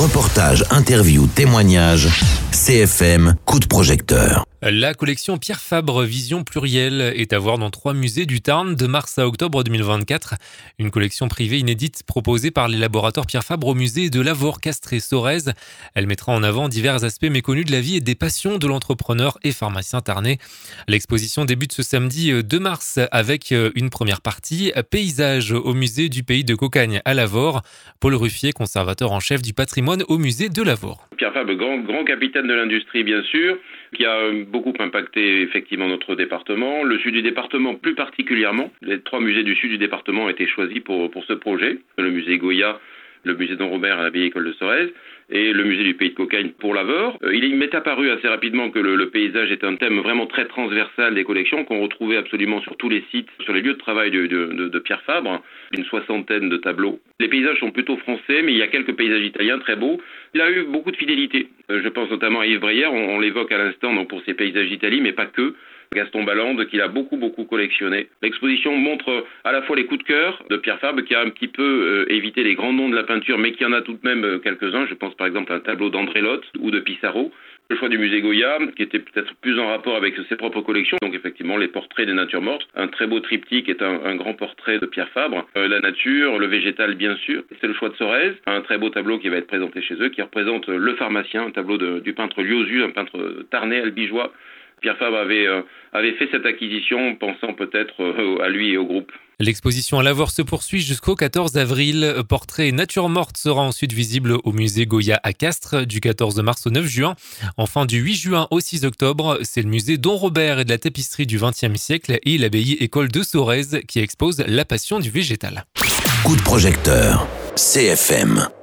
Reportages, interviews, témoignages, CFM, coup de projecteur. La collection Pierre Fabre Vision Plurielle est à voir dans 3 musées du Tarn de mars à octobre 2024. Une collection privée inédite proposée par les laboratoires Pierre Fabre au musée de Lavore, Castres et Sorèze. Elle mettra en avant divers aspects méconnus de la vie et des passions de l'entrepreneur et pharmacien tarnais. L'exposition débute ce samedi 2 mars avec une première partie, paysage au musée du pays de Cocagne à Lavore. Paul Ruffier, conservateur en chef du patrimoine au musée de Lavore. Pierre Fabre, grand capitaine de l'industrie bien sûr, qui a beaucoup impacté effectivement notre département, le sud du département plus particulièrement. Les 3 musées du sud du département ont été choisis pour ce projet. Le musée Goya, le musée Don Robert à la vieille école de Sorèze et le musée du pays de Cocagne pour Lavore. Il m'est apparu assez rapidement que le paysage est un thème vraiment très transversal des collections qu'on retrouvait absolument sur tous les sites, sur les lieux de travail de Pierre Fabre, une 60aine de tableaux. Les paysages sont plutôt français, mais il y a quelques paysages italiens très beaux. Il a eu beaucoup de fidélité. Je pense notamment à Yves Breyer, on l'évoque à l'instant donc pour ses paysages d'Italie, mais pas que. Gaston Ballande, qu'il a beaucoup collectionné. L'exposition montre à la fois les coups de cœur de Pierre Fabre, qui a un petit peu évité les grands noms de la peinture, mais qui en a tout de même quelques-uns. Je pense par exemple à un tableau d'André Lotte ou de Pissarro. Le choix du musée Goya, qui était peut-être plus en rapport avec ses propres collections. Donc effectivement, les portraits des natures mortes. Un très beau triptyque est un grand portrait de Pierre Fabre. La nature, le végétal bien sûr. C'est le choix de Sorèze. Un très beau tableau qui va être présenté chez eux, qui représente le pharmacien, un tableau du peintre Liozu, un peintre tarnais, albigeois. Pierre Fabre avait fait cette acquisition pensant peut-être à lui et au groupe. L'exposition à Lavore se poursuit jusqu'au 14 avril. Portrait et nature morte sera ensuite visible au musée Goya à Castres du 14 mars au 9 juin. Enfin, du 8 juin au 6 octobre, c'est le musée Don Robert et de la tapisserie du XXe siècle et l'abbaye école de Sorèze qui expose la passion du végétal. Coup de projecteur, CFM.